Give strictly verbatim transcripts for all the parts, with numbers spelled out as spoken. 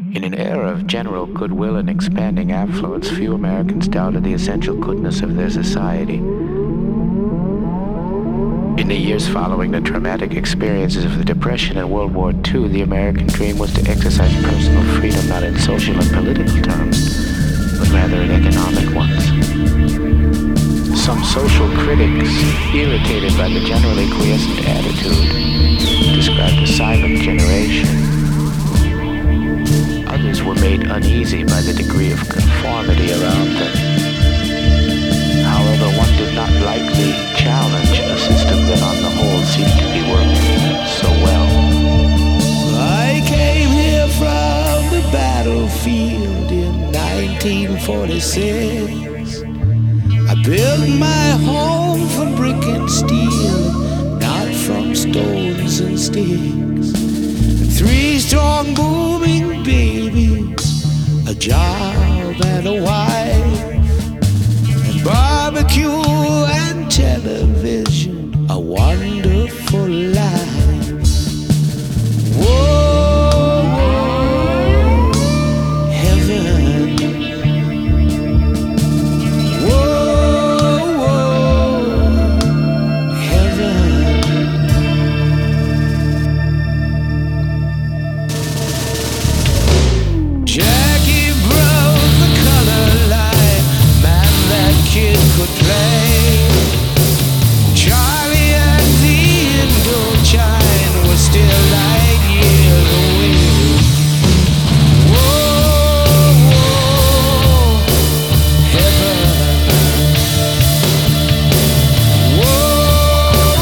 In an era of general goodwill and expanding affluence, few Americans doubted the essential goodness of their society. In the years following the traumatic experiences of the Depression and World War Two, the American dream was to exercise personal freedom not in social and political terms, but rather in economic ones. Some social critics, irritated by the generally quiescent attitude, described the silent generation. Others were made uneasy by the degree of conformity around them. However, one did not lightly challenge a system that on the whole seemed to be working so well. I came here from the battlefield in nineteen forty-six. I built my home from brick and steel, not from stones and sticks. Three strong booming babies, a job and a wife, and barbecue and television, a wonderful life. Whoa, whoa, heaven. Whoa, whoa, heaven. Jackie broke the color line, man, that kid could play. Charlie and the Indochine were still light years away. Whoa, whoa, heaven. Whoa,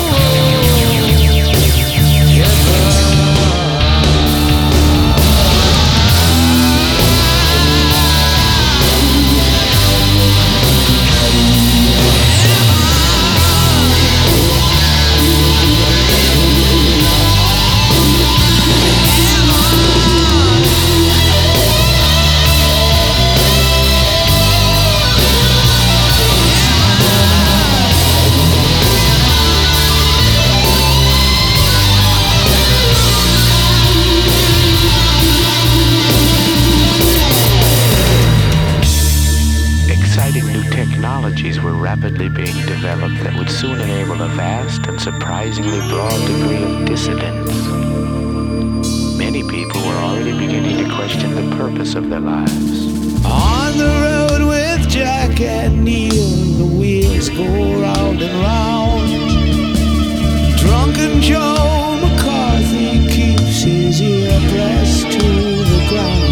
Exciting new technologies were rapidly being developed that would soon enable a vast and surprisingly broad degree of dissidence. Many people were already beginning to question the purpose of their lives. On the road with Jack and Neil, the wheels go round and round. Drunken Joe McCarthy keeps his ear pressed to the ground.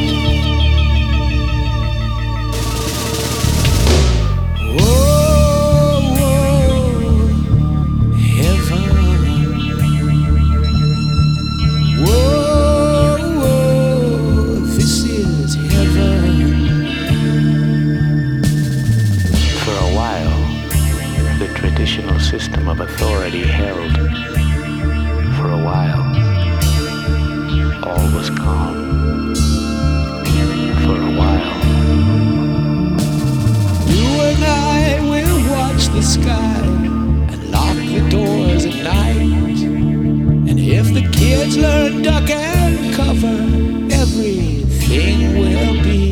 Whoa, whoa, heaven. Whoa, whoa, this is heaven. For a while, the traditional system of authority held. For a while, all was calm. For a while, You and I will watch the sky and lock the doors at night. And if the kids learn duck and cover, everything will be